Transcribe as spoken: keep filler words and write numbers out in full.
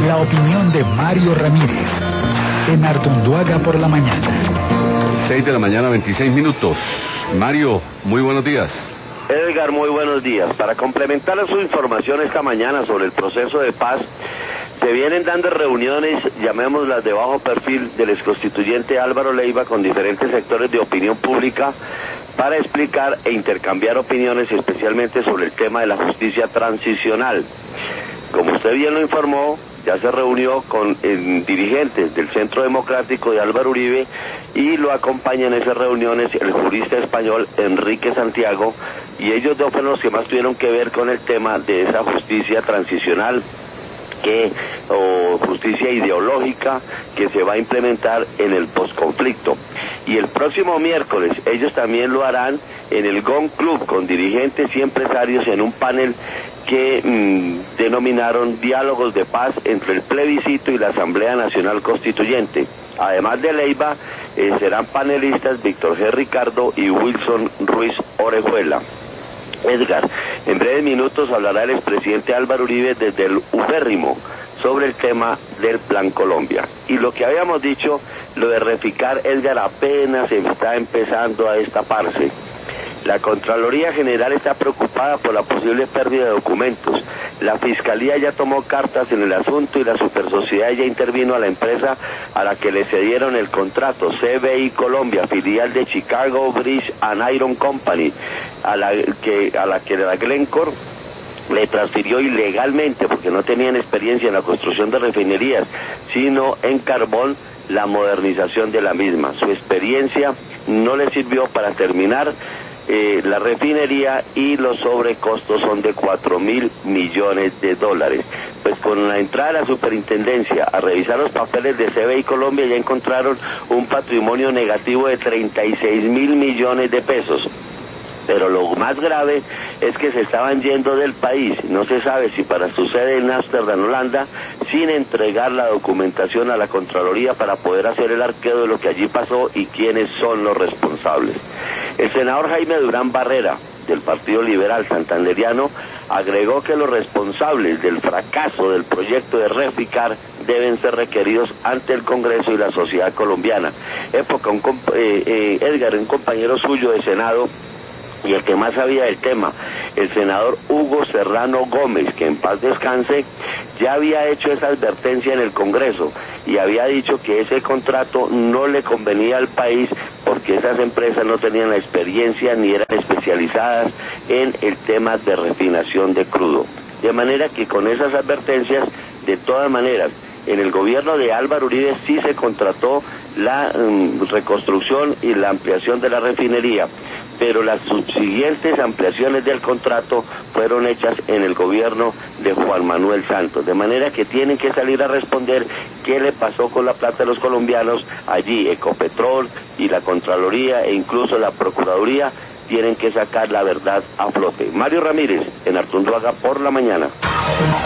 La opinión de Mario Ramírez, en Artunduaga por la mañana. seis de la mañana, veintiséis minutos. Mario, muy buenos días. Edgar, muy buenos días. Para complementar su información esta mañana sobre el proceso de paz, se vienen dando reuniones, llamémoslas de bajo perfil, del exconstituyente Álvaro Leiva con diferentes sectores de opinión pública para explicar e intercambiar opiniones, especialmente sobre el tema de la justicia transicional. Como usted bien lo informó, ya se reunió con eh, dirigentes del Centro Democrático de Álvaro Uribe y lo acompaña en esas reuniones el jurista español Enrique Santiago, y ellos dos fueron los que más tuvieron que ver con el tema de esa justicia transicional que o justicia ideológica que se va a implementar en el posconflicto. Y el próximo miércoles ellos también lo harán en el G O N Club con dirigentes y empresarios en un panel que mmm, denominaron Diálogos de Paz entre el plebiscito y la Asamblea Nacional Constituyente. Además de Leiva, eh, serán panelistas Víctor G. Ricardo y Wilson Ruiz Orejuela. Edgar, en breves minutos hablará el expresidente Álvaro Uribe desde el ubérrimo sobre el tema del Plan Colombia. Y lo que habíamos dicho, lo de Reficar, Edgar, apenas está empezando a destaparse. La Contraloría General está preocupada por la posible pérdida de documentos. La Fiscalía ya tomó cartas en el asunto y la Supersociedad ya intervino a la empresa a la que le cedieron el contrato, C B I Colombia, filial de Chicago Bridge and Iron Company, a la que, a la que la Glencore le transfirió ilegalmente, porque no tenían experiencia en la construcción de refinerías, sino en carbón, la modernización de la misma. Su experiencia no le sirvió para terminar Eh, la refinería y los sobrecostos son de cuatro mil millones de dólares. Pues con la entrada de la superintendencia a revisar los papeles de C B I Colombia ya encontraron un patrimonio negativo de treinta y seis mil millones de pesos. Pero lo más grave es que se estaban yendo del país, no se sabe si para su sede en Ámsterdam, Holanda, sin entregar la documentación a la Contraloría para poder hacer el arqueo de lo que allí pasó y quiénes son los responsables. El senador Jaime Durán Barrera, del Partido Liberal Santanderiano, agregó que los responsables del fracaso del proyecto de Reficar deben ser requeridos ante el Congreso y la sociedad colombiana. Época, un, eh, eh, Edgar, un compañero suyo de Senado, y el que más sabía del tema, el senador Hugo Serrano Gómez, que en paz descanse, ya había hecho esa advertencia en el Congreso y había dicho que ese contrato no le convenía al país porque esas empresas no tenían la experiencia ni eran especializadas en el tema de refinación de crudo. De manera que con esas advertencias, de todas maneras, en el gobierno de Álvaro Uribe sí se contrató la um, reconstrucción y la ampliación de la refinería, pero las subsiguientes ampliaciones del contrato fueron hechas en el gobierno de Juan Manuel Santos, de manera que tienen que salir a responder qué le pasó con la plata de los colombianos allí. Ecopetrol y la Contraloría e incluso la Procuraduría tienen que sacar la verdad a flote. Mario Ramírez, en Artunduaga por la mañana.